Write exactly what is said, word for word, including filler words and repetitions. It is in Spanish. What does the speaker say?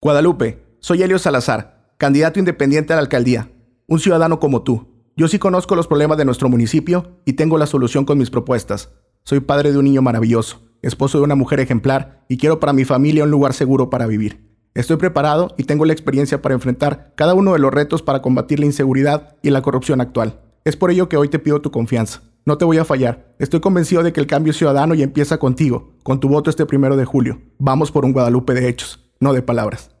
Guadalupe, soy Elio Salazar, candidato independiente a la alcaldía, un ciudadano como tú. Yo sí conozco los problemas de nuestro municipio y tengo la solución con mis propuestas. Soy padre de un niño maravilloso, esposo de una mujer ejemplar y quiero para mi familia un lugar seguro para vivir. Estoy preparado y tengo la experiencia para enfrentar cada uno de los retos para combatir la inseguridad y la corrupción actual. Es por ello que hoy te pido tu confianza. No te voy a fallar. Estoy convencido de que el cambio es ciudadano y empieza contigo, con tu voto este primero de julio. Vamos por un Guadalupe de hechos, no de palabras.